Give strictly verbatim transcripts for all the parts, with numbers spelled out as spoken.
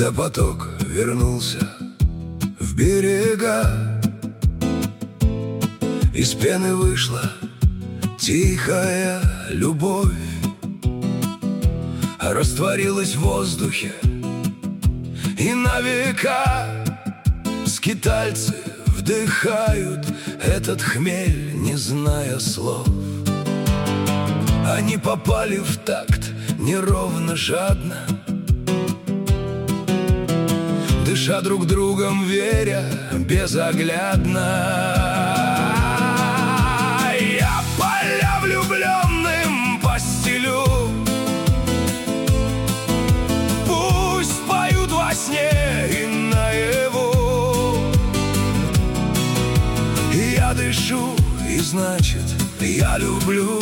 Когда поток вернулся в берега, из пены вышла тихая любовь, растворилась в воздухе, и на века скитальцы вдыхают этот хмель, не зная слов. Они попали в такт неровно, жадно, дыша друг другом, веря безоглядно. Я поля влюбленным постелю, пусть поют во сне и наяву. Я дышу, и значит, я люблю.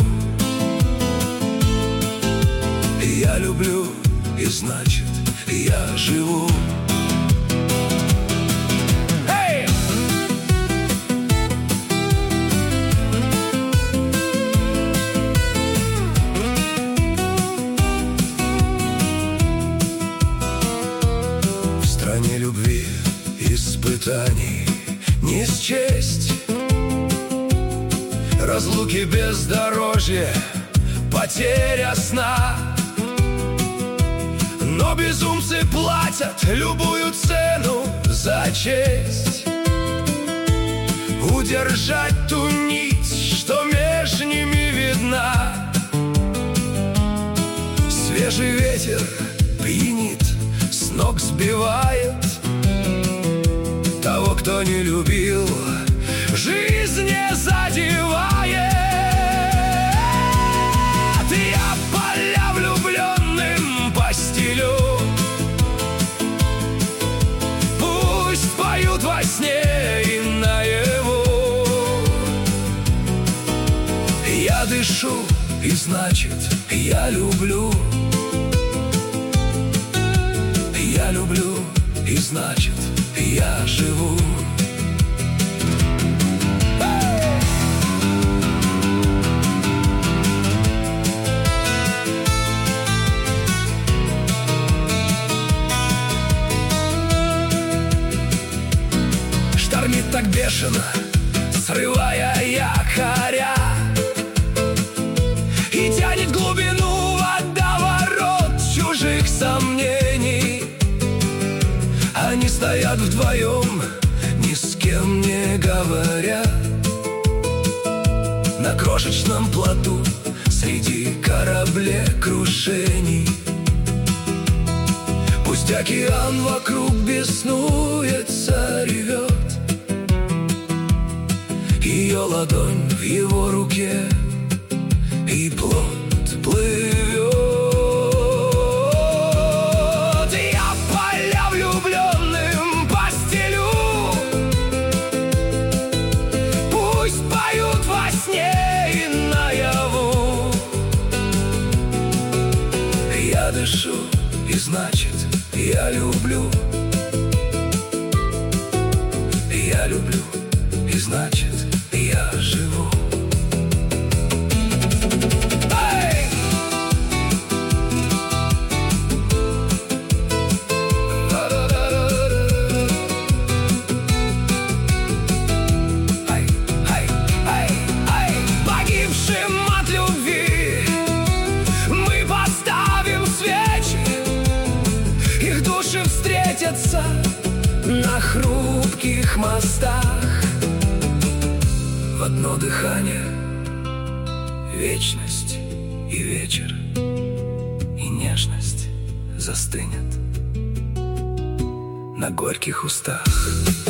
Я люблю, и значит, я живу. В стране любви испытаний не счесть, разлуки, бездорожье, потеря сна. Но безумцы платят любую цену за честь, удержать ту нить, что между ними видна. Свежий ветер пьянит, с ног сбивает того, кто не любил, жизнь не задевает. Я поля влюбленным постелю, пусть поют во сне и наяву. Я дышу, и значит, я люблю. Я люблю, и значит, я живу. Штормит так бешено, срывая якоря, и тянет глубину водоворот чужих сомнений. Они стоят вдвоем, ни с кем не говоря, на крошечном плоту среди кораблекрушений. Пусть океан вокруг беснуется, ревет, ее ладонь в его руке, и плот плывет. Я поля влюбленным постелю, пусть поют во сне и наяву. Я дышу, и значит, я люблю. Я люблю, и значит, я живу. Встретятся на хрупких мостах, в одно дыхание вечность и вечер, и нежность застынет на горьких устах.